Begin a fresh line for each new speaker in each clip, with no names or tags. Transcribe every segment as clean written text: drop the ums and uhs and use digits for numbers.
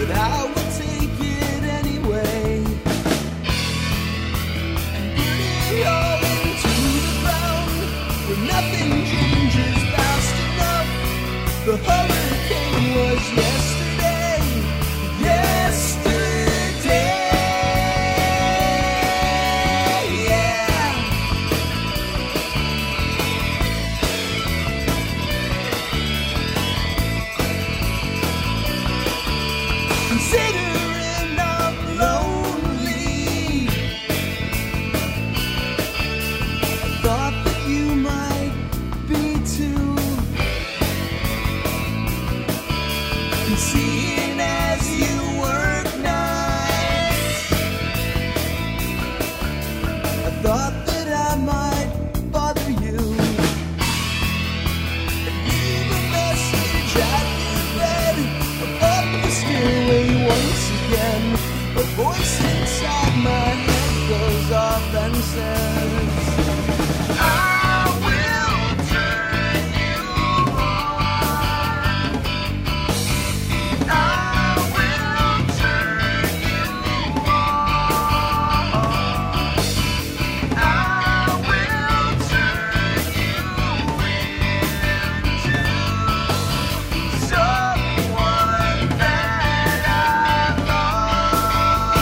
but I would take it anyway and put it all into the ground where nothing changes fast enough. The hurricane was yesterday, yesterday. Considering I'm lonely, I thought that you might be too. And seeing as you work nights, I thought that I might bother you and leave a message at the bed above the stairway once again. A voice inside my head goes off and says, I will turn you on. I will turn you on. I will turn you into someone that I love.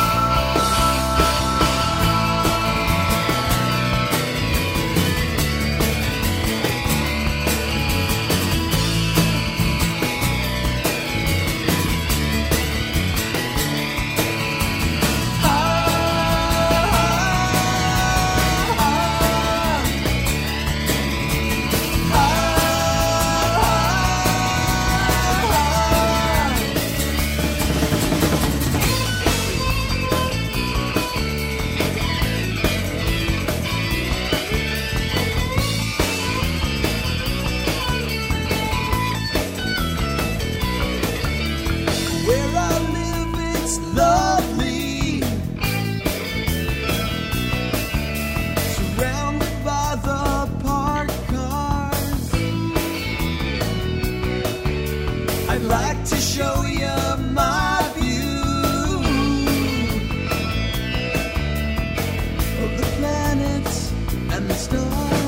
Where I live, it's lovely, surrounded by the parked cars. I'd like to show you my view of the planets and the stars.